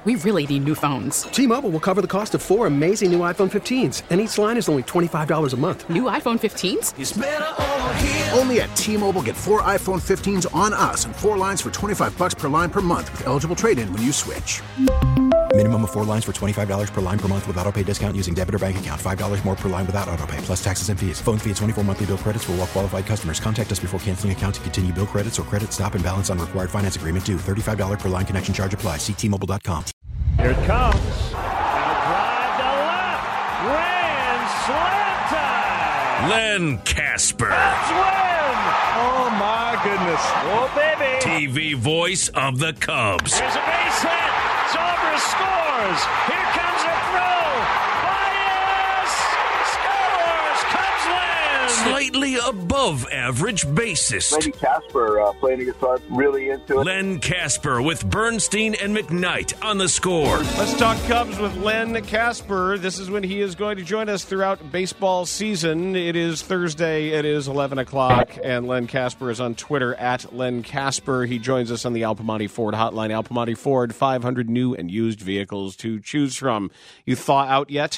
We really need new phones. T-Mobile will cover the cost of 4 amazing new iPhone 15s, and each line is only $25 a month. New iPhone 15s? It's better over here. Only at T-Mobile, get 4 iPhone 15s on us and 4 lines for $25 per line per month with eligible trade-in when you switch. Minimum of 4 lines for $25 per line per month with autopay discount using debit or bank account. $5 more per line without autopay, plus taxes and fees. Phone fee at 24 monthly bill credits for well-qualified customers. Contact us before canceling account to continue bill credits or credit stop and balance on required finance agreement due. $35 per line connection charge applies. See T-Mobile.com. Here it comes. Now drive to left. Grand slam time. Len Casper. Cubs win. Oh, my goodness. Oh, baby. TV voice of the Cubs. There's a base hit. Zobrist scores. Here comes a throw. Baez scores. Cubs win. Slightly above average bassist. Len Casper playing a guitar, really into it. Len Casper with Bernstein and McKnight on The Score. Let's talk Cubs with Len Casper. This is when he is going to join us throughout baseball season. It is Thursday. It is 11 o'clock, and Len Casper is on Twitter at Len Casper. He joins us on the Al Piemonte Ford hotline. Al Piemonte Ford, 500 new and used vehicles to choose from. You thaw out yet?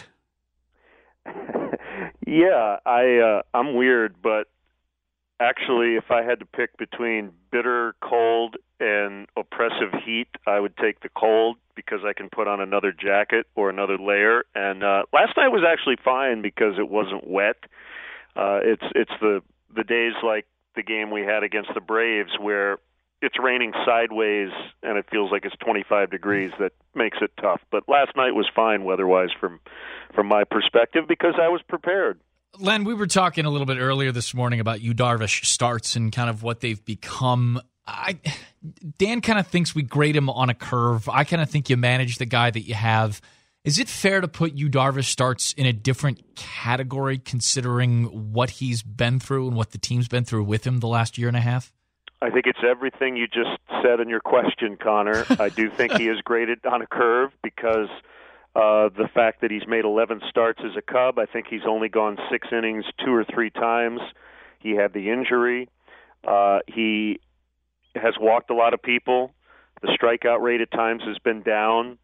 Yeah, I'm weird, but actually, if I had to pick between bitter cold and oppressive heat, I would take the cold because I can put on another jacket or another layer. And last night was actually fine because it wasn't wet. It's the days like the game we had against the Braves where it's raining sideways and it feels like it's 25 degrees that makes it tough. But last night was fine weather-wise from my perspective because I was prepared. Len, we were talking a little bit earlier this morning about Yu Darvish starts and kind of what they've become. Dan kind of thinks we grade him on a curve. I kind of think you manage the guy that you have. Is it fair to put Yu Darvish starts in a different category considering what he's been through and what the team's been through with him the last year and a half? I think it's everything you just said in your question, Connor. I do think he is graded on a curve because the fact that he's made 11 starts as a Cub. I think he's only gone 6 innings 2 or 3 times. He had the injury. He has walked a lot of people. The strikeout rate at times has been down.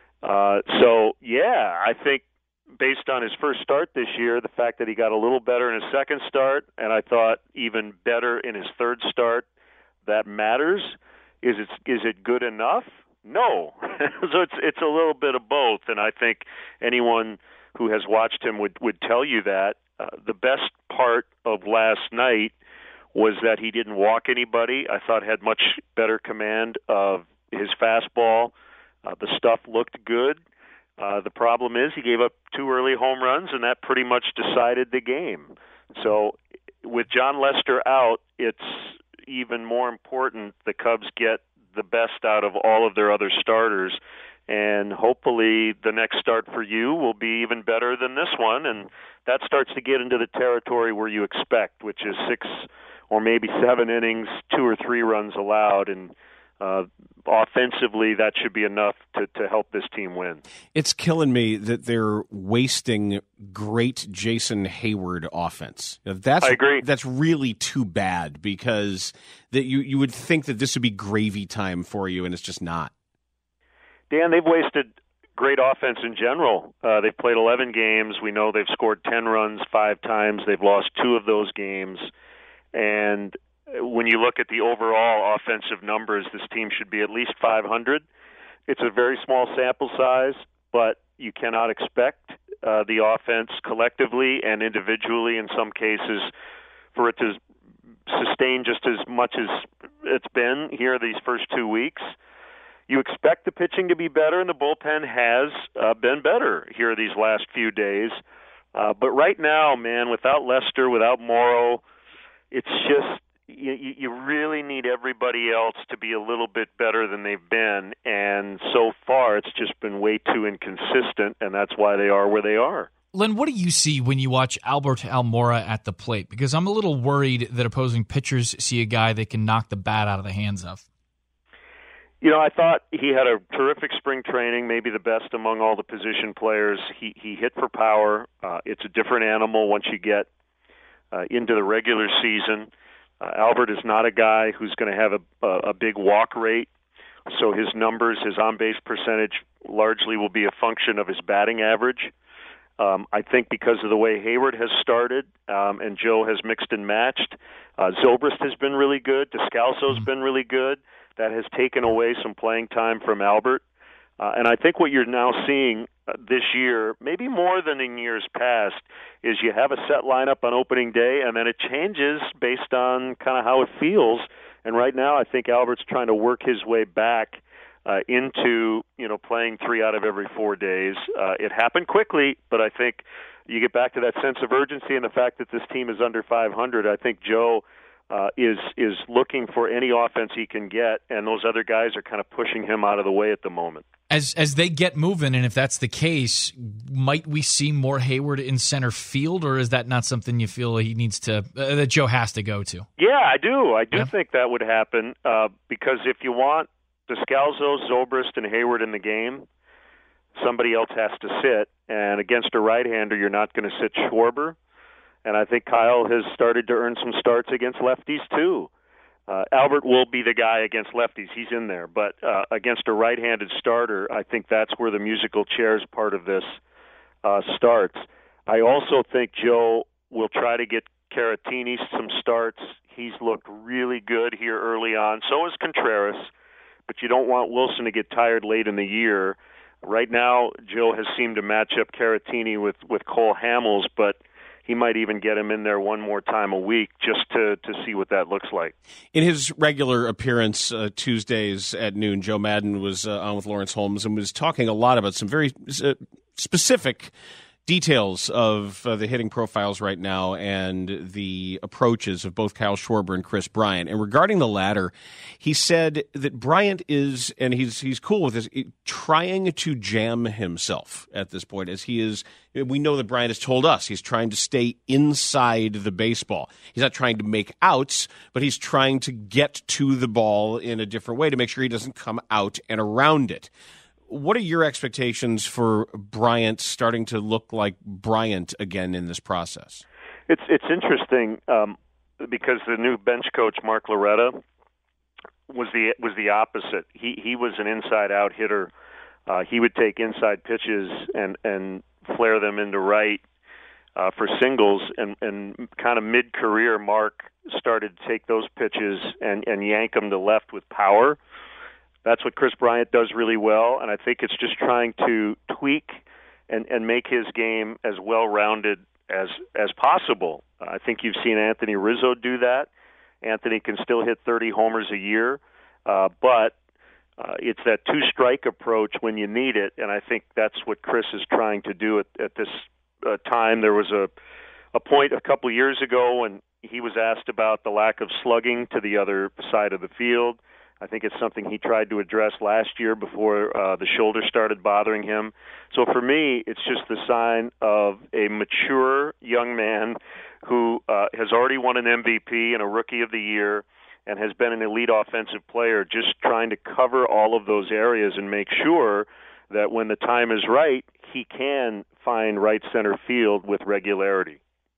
I think based on his first start this year, the fact that he got a little better in his second start, and I thought even better in his third start, that matters. Is it good enough? No. So it's a little bit of both, and I think anyone who has watched him would tell you that. The best part of last night was that he didn't walk anybody. I thought had much better command of his fastball. The stuff looked good. The problem is he gave up 2 early home runs, and that pretty much decided the game. So with Jon Lester out, it's even more important the Cubs get the best out of all of their other starters, and hopefully the next start for you will be even better than this one, and that starts to get into the territory where you expect, which is 6 or maybe 7 innings, 2 or 3 runs allowed, and offensively that should be enough to help this team win. It's killing me that they're wasting great Jason Hayward offense. I agree. That's really too bad because that you would think that this would be gravy time for you, and it's just not. Dan, they've wasted great offense in general. They've played 11 games. We know they've scored 10 runs 5 times. They've lost 2 of those games. And when you look at the overall offensive numbers, this team should be at least 500. It's a very small sample size, but you cannot expect the offense collectively and individually in some cases for it to sustain just as much as it's been here these first 2 weeks. You expect the pitching to be better, and the bullpen has been better here these last few days. But right now, man, without Lester, without Morrow, it's just you really need everybody else to be a little bit better than they've been. And so far, it's just been way too inconsistent, and that's why they are where they are. Len, what do you see when you watch Albert Almora at the plate? Because I'm a little worried that opposing pitchers see a guy they can knock the bat out of the hands of. You know, I thought he had a terrific spring training, maybe the best among all the position players. He hit for power. It's a different animal once you get into the regular season. Albert is not a guy who's going to have a big walk rate, so his numbers, his on-base percentage largely will be a function of his batting average. I think because of the way Hayward has started and Joe has mixed and matched, Zobrist has been really good. Descalso's been really good. That has taken away some playing time from Albert. And I think what you're now seeing this year, maybe more than in years past, is you have a set lineup on opening day, and then it changes based on kind of how it feels. And right now I think Albert's trying to work his way back into playing 3 out of every 4 days. It happened quickly, but I think you get back to that sense of urgency and the fact that this team is under 500. I think Joe is looking for any offense he can get, and those other guys are kind of pushing him out of the way at the moment. As they get moving, and if that's the case, might we see more Hayward in center field, or is that not something you feel he needs to that Joe has to go to? Yeah, I do. I do think that would happen because if you want Descalso, Zobrist, and Hayward in the game, somebody else has to sit. And against a right-hander, you're not going to sit Schwarber. And I think Kyle has started to earn some starts against lefties, too. Albert will be the guy against lefties. He's in there. But against a right-handed starter, I think that's where the musical chairs part of this starts. I also think Joe will try to get Caratini some starts. He's looked really good here early on. So is Contreras. But you don't want Wilson to get tired late in the year. Right now, Joe has seemed to match up Caratini with Cole Hamels, but he might even get him in there one more time a week just to see what that looks like. In his regular appearance Tuesdays at noon, Joe Madden was on with Lawrence Holmes and was talking a lot about some very specific details of the hitting profiles right now and the approaches of both Kyle Schwarber and Chris Bryant. And regarding the latter, he said that Bryant is, and he's cool with this, trying to jam himself at this point, as he is. We know that Bryant has told us he's trying to stay inside the baseball. He's not trying to make outs, but he's trying to get to the ball in a different way to make sure he doesn't come out and around it. What are your expectations for Bryant starting to look like Bryant again in this process? It's interesting because the new bench coach Mark Loretta was the opposite. He was an inside-out hitter. He would take inside pitches and flare them into right for singles. And kind of mid-career, Mark started to take those pitches and yank them to left with power. That's what Chris Bryant does really well, and I think it's just trying to tweak and make his game as well-rounded as possible. I think you've seen Anthony Rizzo do that. Anthony can still hit 30 homers a year, but it's that two-strike approach when you need it, and I think that's what Chris is trying to do at this time. There was a point a couple years ago when he was asked about the lack of slugging to the other side of the field. I think it's something he tried to address last year before the shoulder started bothering him. So for me, it's just the sign of a mature young man who has already won an MVP and a Rookie of the Year and has been an elite offensive player, just trying to cover all of those areas and make sure that when the time is right, he can find right center field with regularity.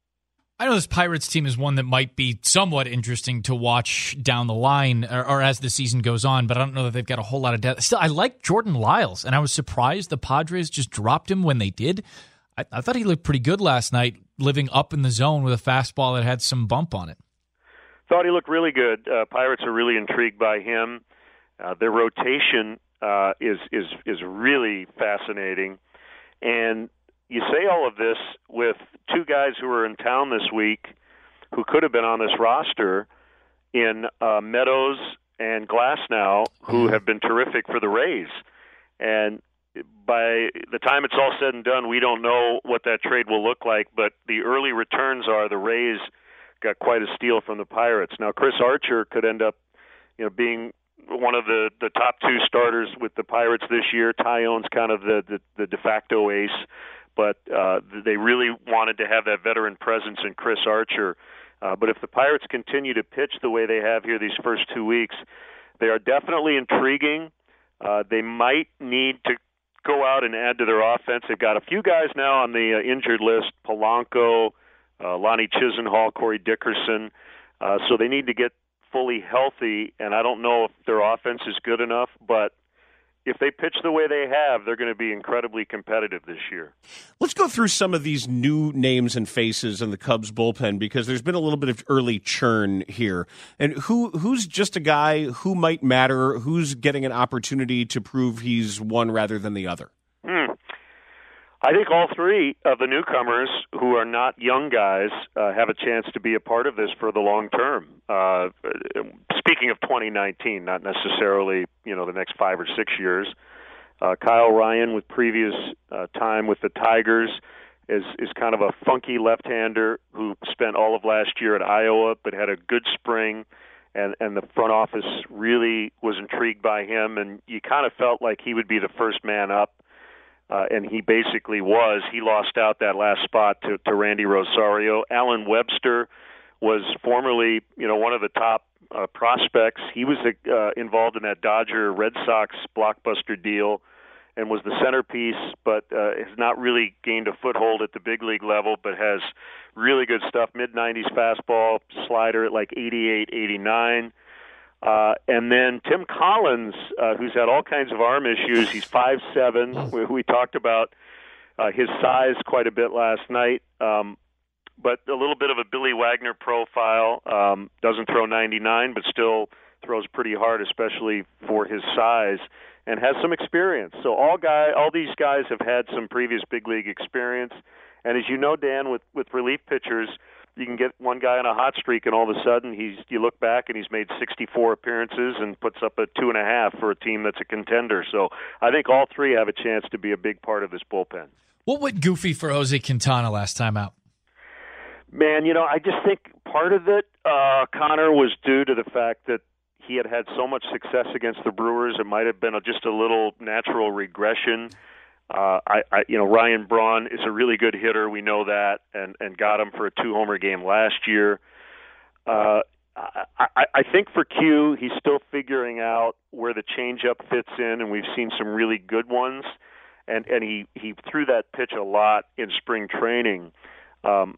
I know this Pirates team is one that might be somewhat interesting to watch down the line or as the season goes on, but I don't know that they've got a whole lot of depth. Still, I like Jordan Lyles, and I was surprised the Padres just dropped him when they did. I thought he looked pretty good last night, living up in the zone with a fastball that had some bump on it. Thought he looked really good. Pirates are really intrigued by him. Their rotation is really fascinating, and you say all of this with two guys who were in town this week who could have been on this roster in Meadows and Glasnow, who have been terrific for the Rays. And by the time it's all said and done, we don't know what that trade will look like, but the early returns are the Rays got quite a steal from the Pirates. Now, Chris Archer could end up being one of the top two starters with the Pirates this year. Tyone's kind of the de facto ace. But they really wanted to have that veteran presence in Chris Archer. But if the Pirates continue to pitch the way they have here these first 2 weeks, they are definitely intriguing. They might need to go out and add to their offense. They've got a few guys now on the injured list, Polanco, Lonnie Chisenhall, Corey Dickerson. So they need to get fully healthy, and I don't know if their offense is good enough, but if they pitch the way they have, they're going to be incredibly competitive this year. Let's go through some of these new names and faces in the Cubs bullpen, because there's been a little bit of early churn here. And who's just a guy who might matter, who's getting an opportunity to prove he's one rather than the other? I think all three of the newcomers who are not young guys have a chance to be a part of this for the long term. Speaking of 2019, not necessarily the next 5 or 6 years. Kyle Ryan, with previous time with the Tigers, is kind of a funky left-hander who spent all of last year at Iowa but had a good spring, and the front office really was intrigued by him, and you kind of felt like he would be the first man up. And he basically was. He lost out that last spot to Randy Rosario. Alan Webster was formerly, one of the top prospects. He was involved in that Dodger-Red Sox blockbuster deal and was the centerpiece, but has not really gained a foothold at the big league level, but has really good stuff, mid-90s fastball, slider at like 88, 89. And then Tim Collins, who's had all kinds of arm issues. He's 5'7". We talked about his size quite a bit last night, but a little bit of a Billy Wagner profile. Doesn't throw 99, but still throws pretty hard, especially for his size, and has some experience. So all these guys have had some previous big league experience. And as you know, Dan, with relief pitchers, you can get one guy on a hot streak, and all of a sudden you look back and he's made 64 appearances and puts up a 2.5 for a team that's a contender. So I think all three have a chance to be a big part of this bullpen. What went goofy for Jose Quintana last time out? Man, I just think part of it, Connor, was due to the fact that he had so much success against the Brewers. It might have been just a little natural regression. Ryan Braun is a really good hitter. We know that, and got him for a 2-homer game last year. I think for Q, he's still figuring out where the changeup fits in, and we've seen some really good ones. And he threw that pitch a lot in spring training. And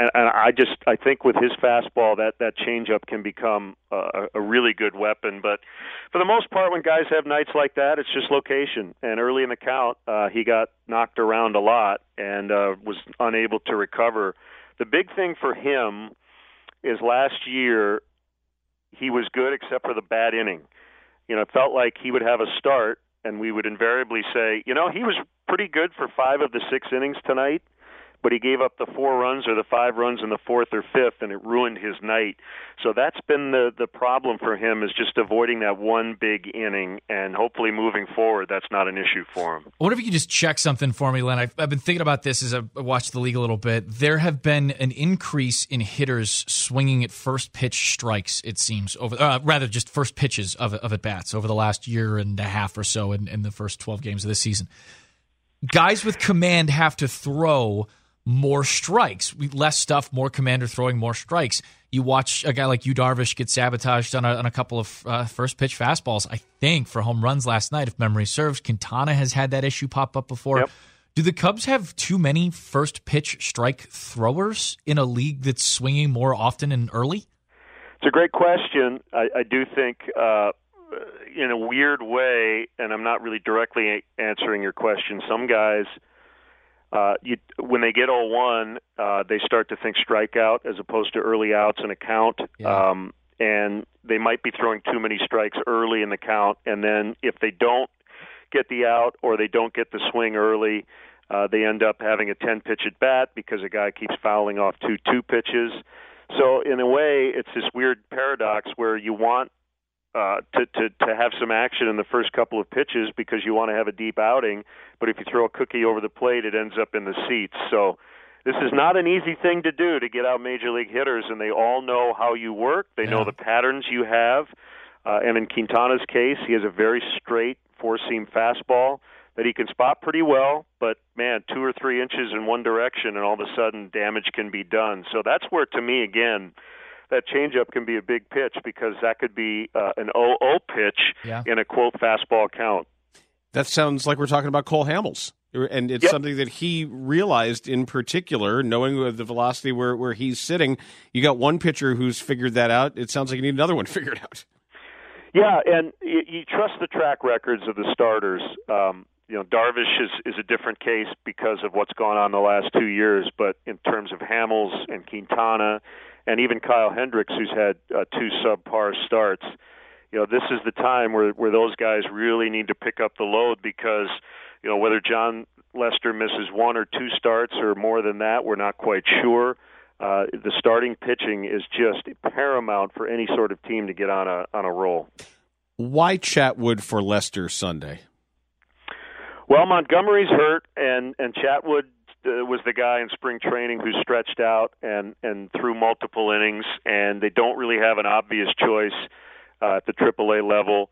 I think with his fastball, that changeup can become a really good weapon. But for the most part, when guys have nights like that, it's just location. And early in the count, he got knocked around a lot and was unable to recover. The big thing for him is last year he was good except for the bad inning. It felt like he would have a start, and we would invariably say, he was pretty good for 5 of the 6 innings tonight, but he gave up the 4 runs or the 5 runs in the 4th or 5th, and it ruined his night. So that's been the problem for him, is just avoiding that one big inning, and hopefully moving forward, that's not an issue for him. I wonder if you could just check something for me, Len. I've been thinking about this as I watched the league a little bit. There have been an increase in hitters swinging at first pitch strikes, it seems, rather just first pitches of at-bats over the last year and a half or so in the first 12 games of this season. Guys with command have to throw more strikes, less stuff, more commander throwing more strikes. You watch a guy like Yu Darvish get sabotaged on a couple of first pitch fastballs, I think, for home runs last night, if memory serves. Quintana has had that issue pop up before. Yep. Do the Cubs have too many first pitch strike throwers in a league that's swinging more often and early? It's a great question. I do think in a weird way, and I'm not really directly answering your question, some guys, when they get 0-1, they start to think strikeout as opposed to early outs in a count. Yeah. And they might be throwing too many strikes early in the count. And then if they don't get the out or they don't get the swing early, they end up having a 10-pitch at bat because a guy keeps fouling off 2 pitches. So in a way, it's this weird paradox where you want to have some action in the first couple of pitches because you want to have a deep outing, but if you throw a cookie over the plate, it ends up in the seats. So this is not an easy thing to do, to get out major league hitters, and they all know how you work. They know the patterns you have, and in Quintana's case, he has a very straight 4-seam fastball that he can spot pretty well, but, man, 2 or 3 inches in one direction, and all of a sudden damage can be done. So that's where, to me, again, that changeup can be a big pitch because that could be an 0-0 pitch in a, quote, fastball count. That sounds like we're talking about Cole Hamels. And it's something that he realized in particular, knowing the velocity where he's sitting. You got one pitcher who's figured that out. It sounds like you need another one figured out. Yeah, and you trust the track records of the starters. Darvish is a different case because of what's gone on the last 2 years, but in terms of Hamels and Quintana and even Kyle Hendricks, who's had 2 subpar starts, this is the time where those guys really need to pick up the load because, whether John Lester misses 1 or 2 starts or more than that, we're not quite sure. The starting pitching is just paramount for any sort of team to get on a roll. Why Chatwood for Lester Sunday? Well, Montgomery's hurt, and Chatwood was the guy in spring training who stretched out and threw multiple innings, and they don't really have an obvious choice at the AAA level.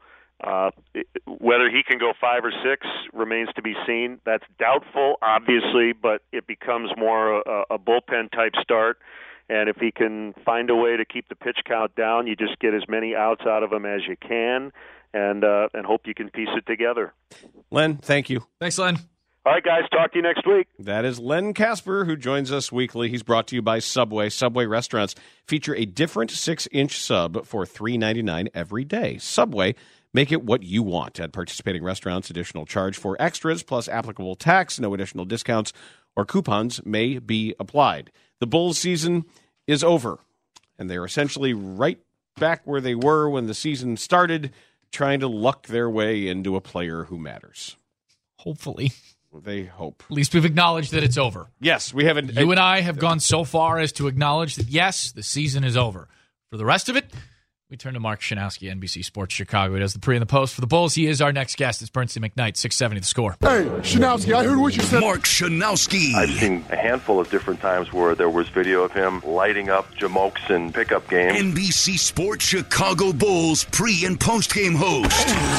Whether he can go 5 or 6 remains to be seen. That's doubtful, obviously, but it becomes more a bullpen-type start. And if he can find a way to keep the pitch count down, you just get as many outs out of him as you can and hope you can piece it together. Len, thank you. Thanks, Len. All right, guys, talk to you next week. That is Len Casper, who joins us weekly. He's brought to you by Subway. Subway restaurants feature a different 6-inch sub for $3.99 every day. Subway, make it what you want. At participating restaurants, additional charge for extras plus applicable tax. No additional discounts or coupons may be applied. The Bulls season is over, and they're essentially right back where they were when the season started, trying to luck their way into a player who matters. Hopefully. They hope. At least we've acknowledged that it's over. Yes, we haven't. You and I have gone so far as to acknowledge that, yes, the season is over. For the rest of it, we turn to Mark Shanowski, NBC Sports Chicago. He does the pre and the post for the Bulls. He is our next guest. It's Bernstein McKnight, 670 The Score. Hey, Shanowski, I heard what you said. Mark Shanowski. I've seen a handful of different times where there was video of him lighting up Jamokes in pickup games. NBC Sports Chicago Bulls pre- and post-game host.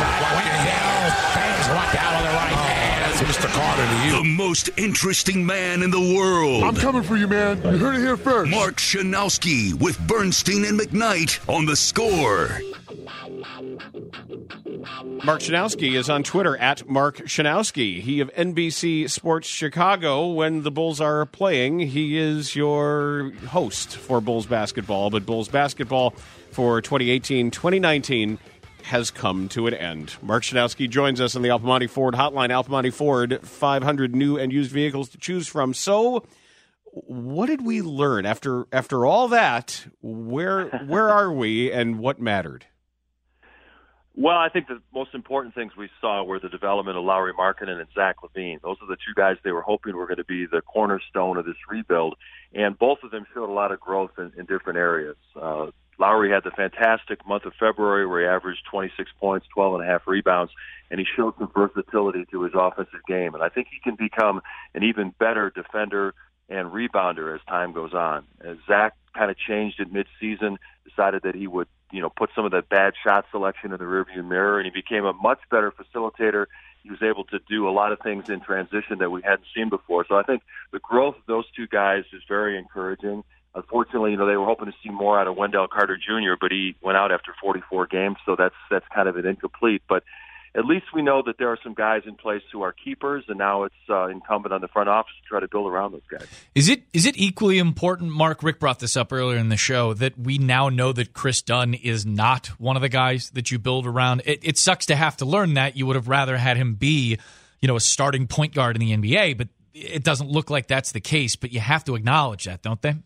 Fans walk out on the right hand. Mr. Carter to you. The most interesting man in the world. I'm coming for you, man. You heard it here first. Mark Shanowski with Bernstein and McKnight on The Score. Mark Shanowski is on Twitter at Mark Shanowski. He of NBC Sports Chicago. When the Bulls are playing, he is your host for Bulls basketball. But Bulls basketball for 2018-2019 has come to an end. Mark Shanowski joins us on the Alpamani Ford hotline. Alpamani Ford, 500 new and used vehicles to choose from. So, what did we learn after all that? Where are we, and what mattered? Well, I think the most important things we saw were the development of Lauri Markkanen and Zach LaVine. Those are the two guys they were hoping were going to be the cornerstone of this rebuild, and both of them showed a lot of growth in different areas. Lauri had the fantastic month of February where he averaged 26 points, 12.5 rebounds, and he showed some versatility to his offensive game. And I think he can become an even better defender and rebounder as time goes on. As Zach kind of changed at midseason, decided that he would, put some of that bad shot selection in the rearview mirror, and he became a much better facilitator. He was able to do a lot of things in transition that we hadn't seen before. So I think the growth of those two guys is very encouraging. Unfortunately, they were hoping to see more out of Wendell Carter Jr., but he went out after 44 games, so that's kind of an incomplete. But at least we know that there are some guys in place who are keepers, and now it's incumbent on the front office to try to build around those guys. Is it equally important, Mark, Rick brought this up earlier in the show, that we now know that Chris Dunn is not one of the guys that you build around? It sucks to have to learn that. You would have rather had him be, a starting point guard in the NBA, but it doesn't look like that's the case. But you have to acknowledge that, don't they?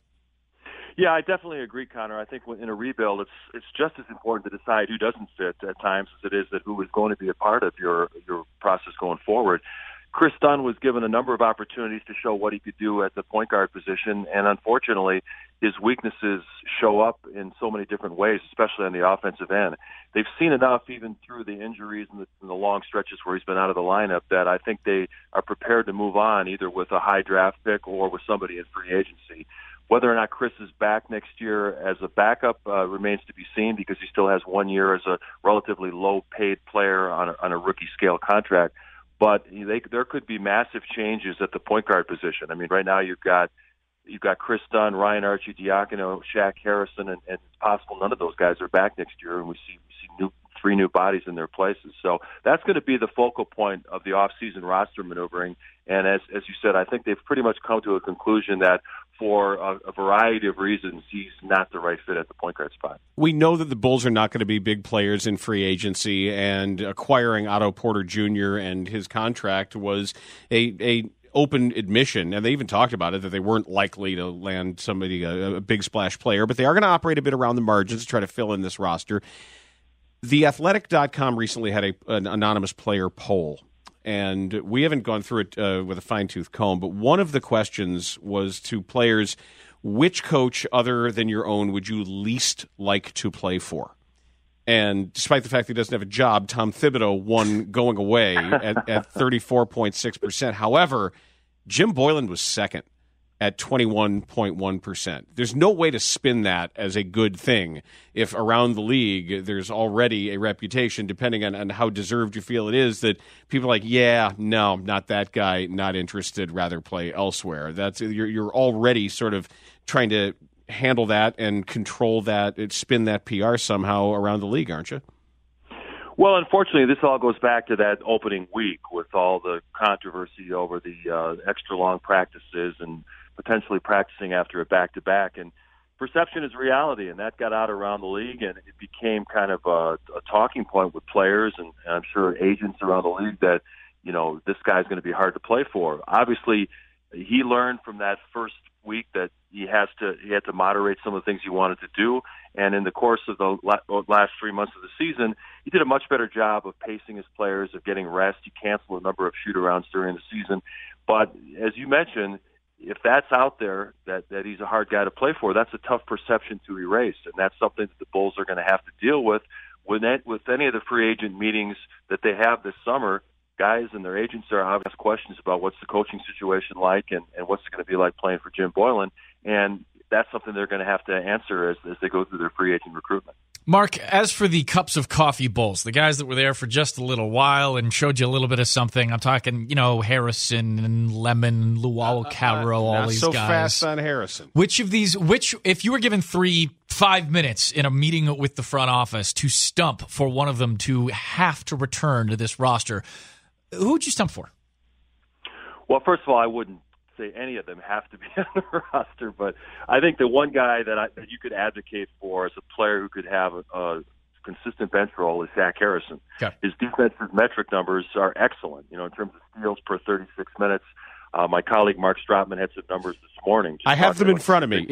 Yeah, I definitely agree, Connor. I think in a rebuild, it's just as important to decide who doesn't fit at times as it is that who is going to be a part of your process going forward. Chris Dunn was given a number of opportunities to show what he could do at the point guard position, and unfortunately, his weaknesses show up in so many different ways, especially on the offensive end. They've seen enough, even through the injuries and the long stretches where he's been out of the lineup, that I think they are prepared to move on, either with a high draft pick or with somebody in free agency. Whether or not Chris is back next year as a backup remains to be seen, because he still has 1 year as a relatively low-paid player on a rookie-scale contract. But there could be massive changes at the point guard position. I mean, right now you've got Chris Dunn, Ryan Arcidiacono, Shaq Harrison, and it's possible none of those guys are back next year, and we see three new bodies in their places. So that's going to be the focal point of the off-season roster maneuvering. And as you said, I think they've pretty much come to a conclusion that for a variety of reasons, he's not the right fit at the point guard spot. We know that the Bulls are not going to be big players in free agency, and acquiring Otto Porter Jr. and his contract was a open admission, and they even talked about it, that they weren't likely to land somebody, a big splash player, but they are going to operate a bit around the margins to try to fill in this roster. TheAthletic.com recently had an anonymous player poll, and we haven't gone through it with a fine-tooth comb, but one of the questions was to players, which coach other than your own would you least like to play for? And despite the fact that he doesn't have a job, Tom Thibodeau won going away at 34.6%. However, Jim Boylan was second at 21.1%. There's no way to spin that as a good thing if around the league there's already a reputation, depending on how deserved you feel it is, that people are like, yeah, no, not that guy, not interested, rather play elsewhere. You're already sort of trying to handle that and control that, spin that PR somehow around the league, aren't you? Well, unfortunately, this all goes back to that opening week with all the controversy over the extra long practices and potentially practicing after a back-to-back. And perception is reality, and that got out around the league, and it became kind of a talking point with players and I'm sure agents around the league that, you know, this guy's going to be hard to play for. Obviously, he learned from that first week that he had to moderate some of the things he wanted to do, and in the course of the last 3 months of the season, he did a much better job of pacing his players, of getting rest. He canceled a number of shoot-arounds during the season, but as you mentioned, if that's out there, that he's a hard guy to play for, that's a tough perception to erase, and that's something that the Bulls are going to have to deal with any of the free agent meetings that they have this summer. Guys and their agents are obvious questions about what's the coaching situation like and what's it going to be like playing for Jim Boylan, and that's something they're going to have to answer as they go through their free agent recruitment. Mark, as for the Cups of Coffee Bulls, the guys that were there for just a little while and showed you a little bit of something, I'm talking, Harrison and Lemon, Luau Caro, all these guys. Not so fast on Harrison. Which, if you were given 5 minutes in a meeting with the front office to stump for one of them to have to return to this roster, who would you stump for? Well, first of all, I wouldn't say any of them have to be on the roster, but I think the one guy that you could advocate for as a player who could have a consistent bench role is Shaq Harrison. Okay. His defensive metric numbers are excellent, in terms of steals per 36 minutes. My colleague Mark Stratman had some numbers this morning. I have them in front of me.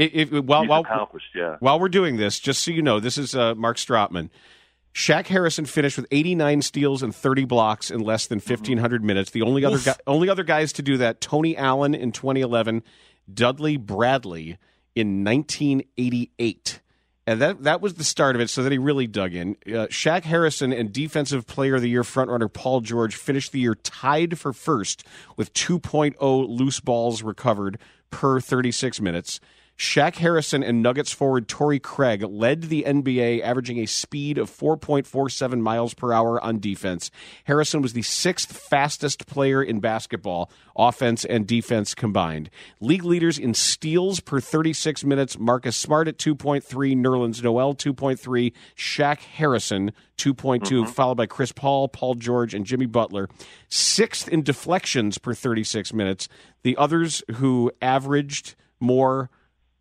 While we're doing this, just so you know, this is Mark Stratman. Shaq Harrison finished with 89 steals and 30 blocks in less than 1,500 minutes. The only other guys to do that, Tony Allen in 2011, Dudley Bradley in 1988. And that was the start of it, so that he really dug in. Shaq Harrison and Defensive Player of the Year frontrunner Paul George finished the year tied for first with 2.0 loose balls recovered per 36 minutes. Shaq Harrison and Nuggets forward Torrey Craig led the NBA, averaging a speed of 4.47 miles per hour on defense. Harrison was the sixth fastest player in basketball, offense and defense combined. League leaders in steals per 36 minutes, Marcus Smart at 2.3, Nerlens Noel 2.3, Shaq Harrison 2.2, followed by Chris Paul, Paul George, and Jimmy Butler. Sixth in deflections per 36 minutes. The others who averaged more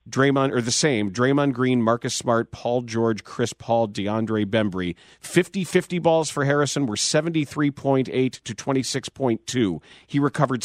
Draymond Green, Marcus Smart, Paul George, Chris Paul, DeAndre Bembry. 50-50 balls for Harrison were 73.8 to 26.2. He recovered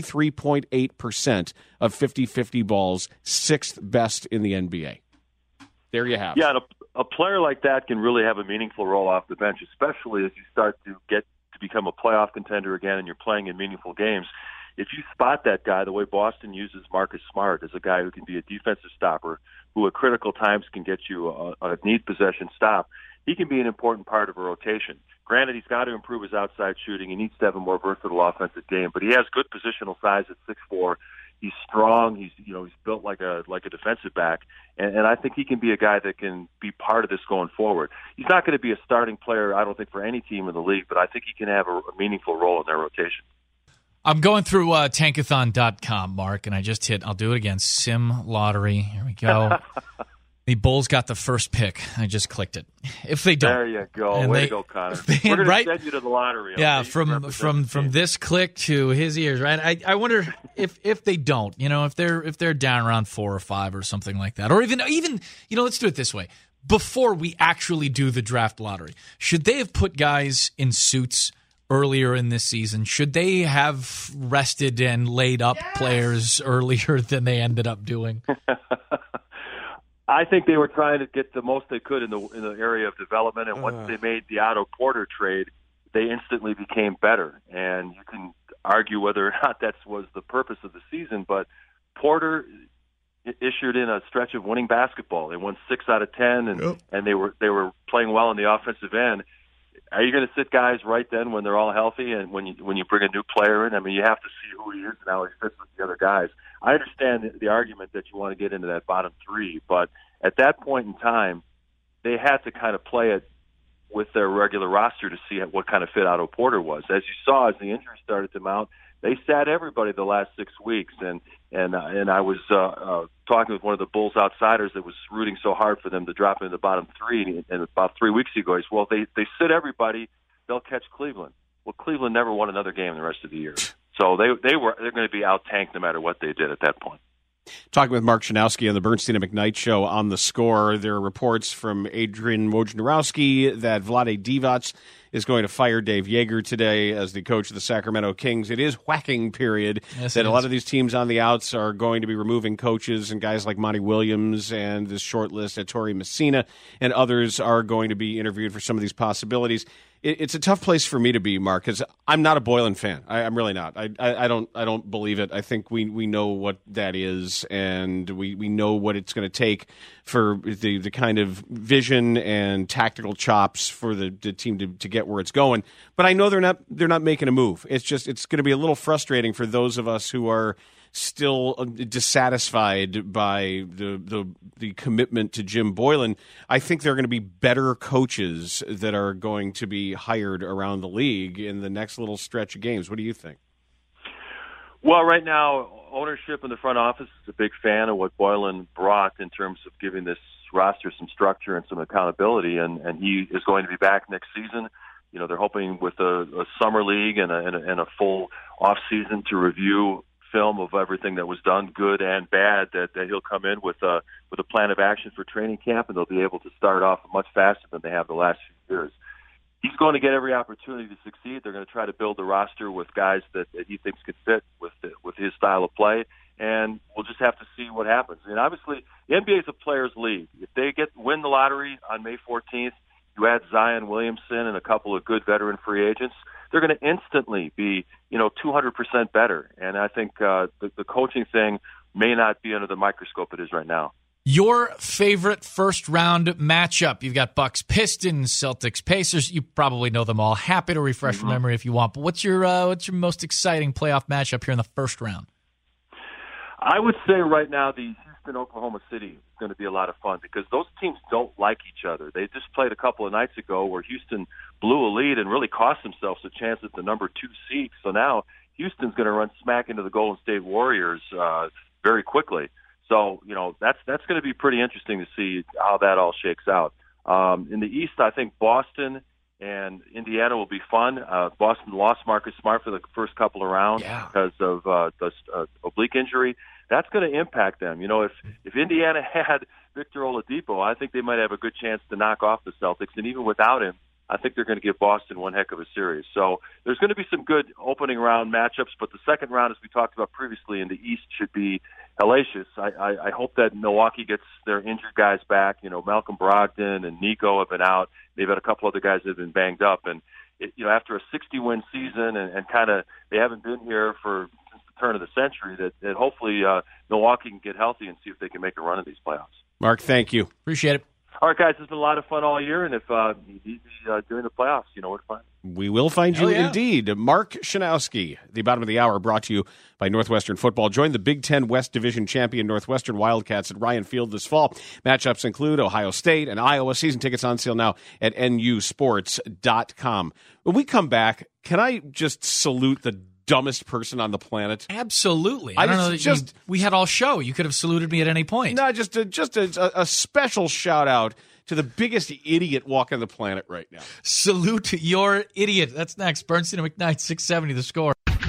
73.8% of 50-50 balls, sixth best in the NBA. There you have it. Yeah, and a player like that can really have a meaningful role off the bench, especially as you start to get to become a playoff contender again and you're playing in meaningful games. If you spot that guy, the way Boston uses Marcus Smart as a guy who can be a defensive stopper, who at critical times can get you a need possession stop, he can be an important part of a rotation. Granted, he's got to improve his outside shooting. He needs to have a more versatile offensive game, but he has good positional size at 6'4". He's strong. He's built like a defensive back, and I think he can be a guy that can be part of this going forward. He's not going to be a starting player, I don't think, for any team in the league, but I think he can have a meaningful role in their rotation. I'm going through Tankathon.com, Mark, and I just hit, I'll do it again, Sim Lottery. Here we go. The Bulls got the first pick. I just clicked it. If they don't, there you go. Way to go, Connor. We're going to send you to the lottery. Yeah, from this click to his ears, right? I wonder if they don't. If they're down around 4 or 5 or something like that, or even let's do it this way. Before we actually do the draft lottery, should they have put guys in suits earlier in this season? Should they have rested and laid up players earlier than they ended up doing? I think they were trying to get the most they could in the area of development, and once they made the Otto Porter trade, they instantly became better. And you can argue whether or not that was the purpose of the season, but Porter issued in a stretch of winning basketball. They won 6 out of 10, and they were playing well on the offensive end. Are you going to sit guys right then when they're all healthy and when you bring a new player in? I mean, you have to see who he is and how he fits with the other guys. I understand the argument that you want to get into that bottom 3, but at that point in time, they had to kind of play it with their regular roster to see what kind of fit Otto Porter was. As you saw, as the injuries started to mount, they sat everybody the last 6 weeks, and I was talking with one of the Bulls outsiders that was rooting so hard for them to drop into the bottom 3, and about 3 weeks ago, he said, well, they sit everybody, they'll catch Cleveland. Well, Cleveland never won another game the rest of the year. So they're going to be out-tanked no matter what they did at that point. Talking with Mark Schanowski on the Bernstein and McKnight Show on The Score. There are reports from Adrian Wojnarowski that Vlade Divac is going to fire Dave Yeager today as the coach of the Sacramento Kings. It is whacking period. Yes, that a lot of these teams on the outs are going to be removing coaches, and guys like Monty Williams and this short list at Torrey Messina and others are going to be interviewed for some of these possibilities. It's a tough place for me to be, Mark, because I'm not a Boylen fan. I'm really not. I don't believe it. I think we know what that is, and we know what it's going to take for the kind of vision and tactical chops for the team to get where it's going. But I know they're not making a move. It's going to be a little frustrating for those of us who are still dissatisfied by the commitment to Jim Boylen. I think there are going to be better coaches that are going to be hired around the league in the next little stretch of games. What do you think? Well, right now, ownership in the front office is a big fan of what Boylen brought in terms of giving this roster some structure and some accountability, and he is going to be back next season. They're hoping with a summer league and a full off season to review film of everything that was done, good and bad, that he'll come in with a plan of action for training camp, and they'll be able to start off much faster than they have the last few years. He's going to get every opportunity to succeed. They're going to try to build a roster with guys that he thinks could fit with his style of play, and we'll just have to see what happens. And obviously, the NBA is a players' league. If they win the lottery on May 14th, you add Zion Williamson and a couple of good veteran free agents, they're going to instantly be, 200% better. And I think the coaching thing may not be under the microscope it is right now. Your favorite first-round matchup? You've got Bucks, Pistons, Celtics, Pacers. You probably know them all. Happy to refresh your memory if you want. But what's your most exciting playoff matchup here in the first round? I would say right now the Houston-Oklahoma City is going to be a lot of fun because those teams don't like each other. They just played a couple of nights ago where Houston blew a lead and really cost themselves a chance at the number 2 seed. So now Houston's going to run smack into the Golden State Warriors very quickly. So, that's going to be pretty interesting to see how that all shakes out. In the East, I think Boston and Indiana will be fun. Boston lost Marcus Smart for the first couple of rounds because of the oblique injury. That's going to impact them. If Indiana had Victor Oladipo, I think they might have a good chance to knock off the Celtics. And even without him, I think they're going to give Boston one heck of a series. So there's going to be some good opening round matchups, but the second round, as we talked about previously, in the East should be hellacious. I hope that Milwaukee gets their injured guys back. Malcolm Brogdon and Nico have been out. They've had a couple other guys that have been banged up. And, after a 60-win season and kind of they haven't been here since the turn of the century, that hopefully Milwaukee can get healthy and see if they can make a run of these playoffs. Mark, thank you. Appreciate it. All right, guys, it's been a lot of fun all year, and if you need me during the playoffs, you know where to find me. We will find you indeed. Mark Schanowski, the bottom of the hour, brought to you by Northwestern Football. Join the Big Ten West Division champion Northwestern Wildcats at Ryan Field this fall. Matchups include Ohio State and Iowa. Season tickets on sale now at nusports.com. When we come back, can I just salute the dumbest person on the planet? Absolutely. I don't know. We had all show. You could have saluted me at any point. No, just a special shout out to the biggest idiot walking the planet right now. Salute your idiot. That's next. Bernstein and McKnight, 670 The Score.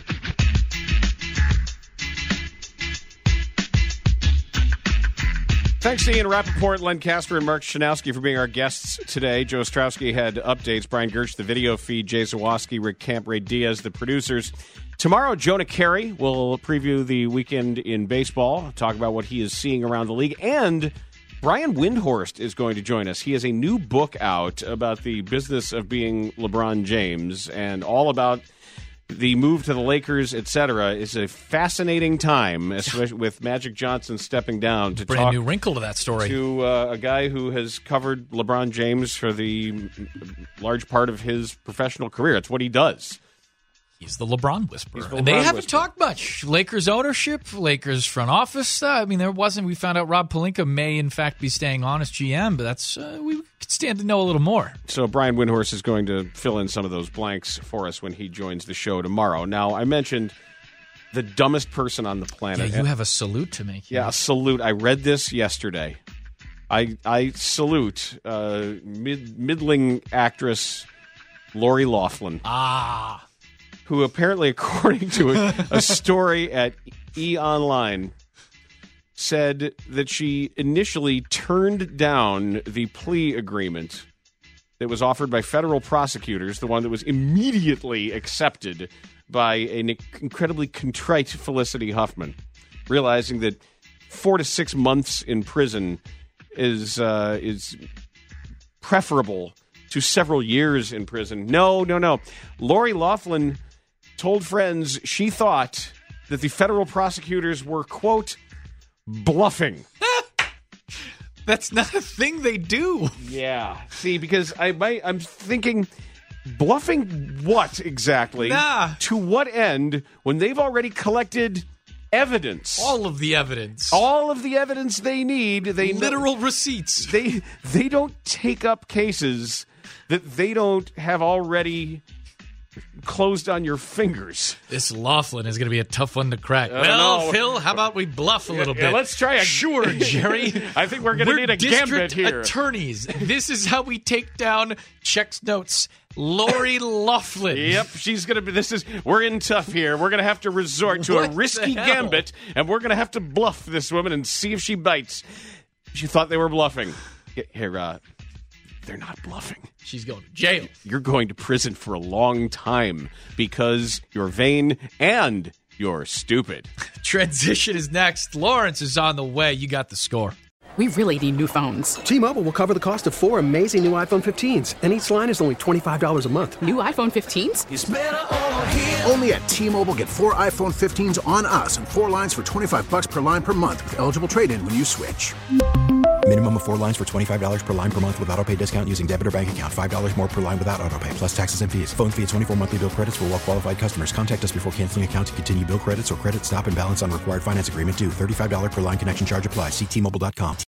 Thanks to Ian Rappaport, Len Casper, and Mark Shanowski for being our guests today. Joe Ostrowski had updates. Brian Gersh, the video feed. Jay Zawoski, Rick Camp, Ray Diaz, the producers. Tomorrow, Jonah Carey will preview the weekend in baseball, talk about what he is seeing around the league. And Brian Windhorst is going to join us. He has a new book out about the business of being LeBron James and all about the move to the Lakers, etc. Is a fascinating time, especially with Magic Johnson stepping down to brand new wrinkle to that story. To a guy who has covered LeBron James for the large part of his professional career. It's what he does. He's the LeBron whisperer. They haven't talked much. Lakers ownership, Lakers front office. We found out Rob Pelinka may, in fact, be staying on as GM, but that's we could stand to know a little more. So Brian Windhorst is going to fill in some of those blanks for us when he joins the show tomorrow. Now, I mentioned the dumbest person on the planet. Yeah, you have a salute to make. Yeah, a salute. I read this yesterday. I salute middling actress Lori Loughlin. Who apparently, according to a story at E! said that she initially turned down the plea agreement that was offered by federal prosecutors, the one that was immediately accepted by an incredibly contrite Felicity Huffman, realizing that 4 to 6 months in prison is preferable to several years in prison. No. Lori Loughlin told friends she thought that the federal prosecutors were, quote, bluffing. That's not a thing they do. Yeah. See, because I'm thinking, bluffing what exactly? To what end when they've already collected evidence? All of the evidence. All of the evidence they need. Literal receipts. They don't take up cases that they don't have already closed on your fingers. This Loughlin is going to be a tough one to crack. Well, Phil, how about we bluff a little bit? Let's try Sure, Jerry. I think we're going to need a gambit here. Attorneys. This is how we take down checks notes. Lori Loughlin. Yep, she's going to be. We're in tough here. We're going to have to resort to a risky gambit, and we're going to have to bluff this woman and see if she bites. She thought they were bluffing. Here, they're not bluffing. She's going to jail. You're going to prison for a long time because you're vain and you're stupid. Transition is next. Lawrence is on the way. You got the score. We really need new phones. T-Mobile will cover the cost of 4 amazing new iPhone 15s, and each line is only $25 a month. New iPhone 15s? It's better over here. Only at T-Mobile, get 4 iPhone 15s on us and 4 lines for $25 per line per month with eligible trade-in when you switch. Minimum of 4 lines for $25 per line per month with autopay discount using debit or bank account. $5 more per line without autopay, plus taxes and fees. Phone fee at 24 monthly bill credits for well-qualified customers. Contact us before canceling account to continue bill credits or credit stop and balance on required finance agreement due. $35 per line connection charge applies. See T-Mobile.com.